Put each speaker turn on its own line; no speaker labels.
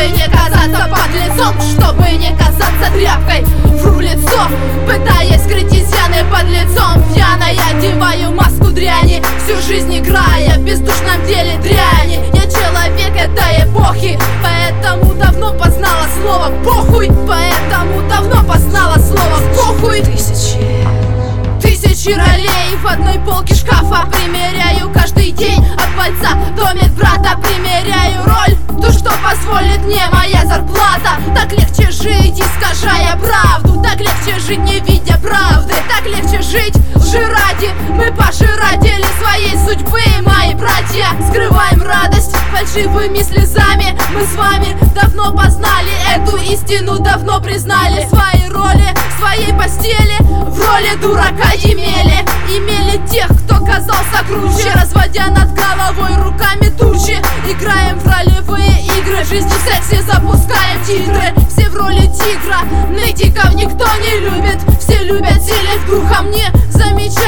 не казаться подлецом, чтобы не казаться тряпкой. Вру в лицо, пытаясь скрыть изъяны под лицом. Пьяно я одеваю маску дряни, всю жизнь играя в бездушном деле дряни. Я человек этой эпохи, поэтому давно познала слово похуй. Поэтому давно познала слово похуй. Тысячи ролей в одной полке шкафа примеряю каждый день. От пальца до медбрата примеряю роль, то, что позволит мне моя зарплата. Так легче жить, искажая правду. Так легче жить, не видя правды. Так легче жить лжи ради. Мы пожиратели своей судьбы, мои братья. Скрываем радость фальшивыми слезами. Мы с вами давно познали эту истину, давно признали свои роли, своей постели. В роли дурака имели тех, кто казался круче, разводя над головой руками тучи. Играем в ролевые игры, жизни в сексе запускаем титры. Все в роли тигра, нытиков никто не любит. Все любят силить духом, не замечая